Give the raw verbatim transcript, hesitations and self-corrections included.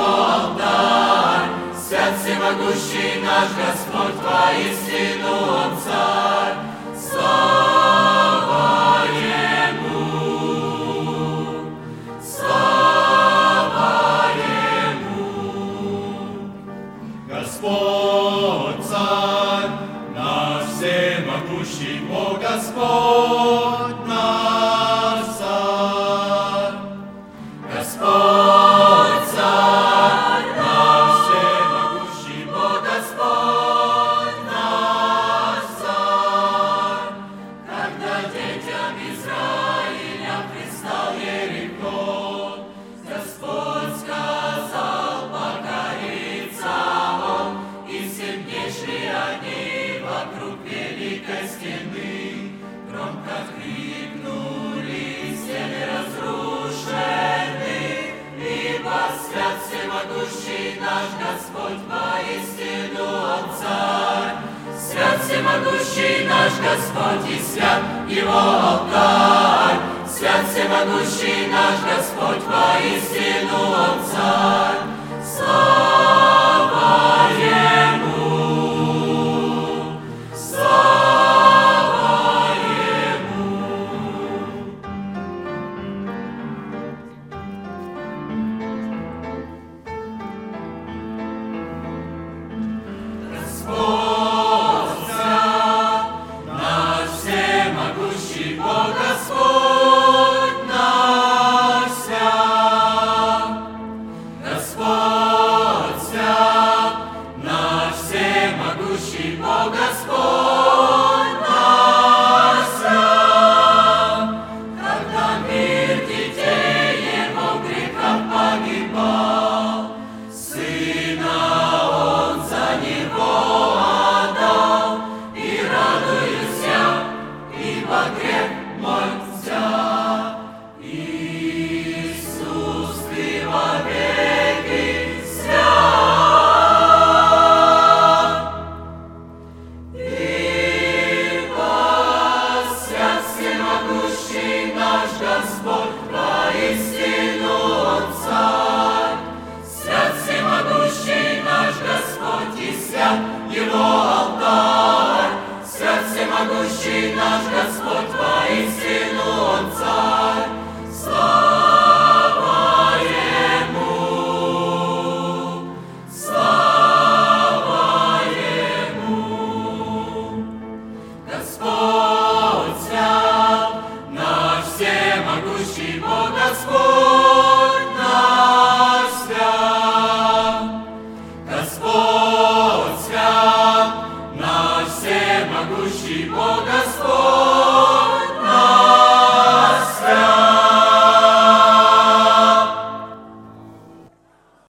алтарь. Свят всемогущий наш Господь, воистину Он Царь. Слава Ему! Слава Ему! Господь Царь, наш всемогущий Бог, Господь наш Царь. Господь Царь, наш всемогущий Бог, Господь наш Царь. Когда детям Израиля предстал Иерихон, Господь сказал покориться Он, и все дни шли они вокруг великой стены. Громко крикнули, стены разрушены, ибо свят всемогущий наш Господь, воистину Он Царь. Свят всемогущий наш Господь, и свят Его алтарь. Свят всемогущий наш Господь, воистину Он Царь. Слава Ему! Слава Ему! Господь свят, наш всемогущий Бог, Господь наш свят. Господь свят, наш всемогущий Бог, Господь наш свят. Когда мир детей Его в грехах погибал, Сына Он за него отдал, и радуюсь я, ибо грех мой взят. Иисус, Ты вовеки свят, ибо свят всемогущий наш Господь, воистину Он Царь. Свят всемогущий наш Господь, и свят Его алтарь. Свят всемогущий наш Господь, воистину Он Царь. Слава Ему! Слава Ему! Господь свят, наш всемогущий Бог, Господь наш свят. Господь свят, наш всемогущий Бог,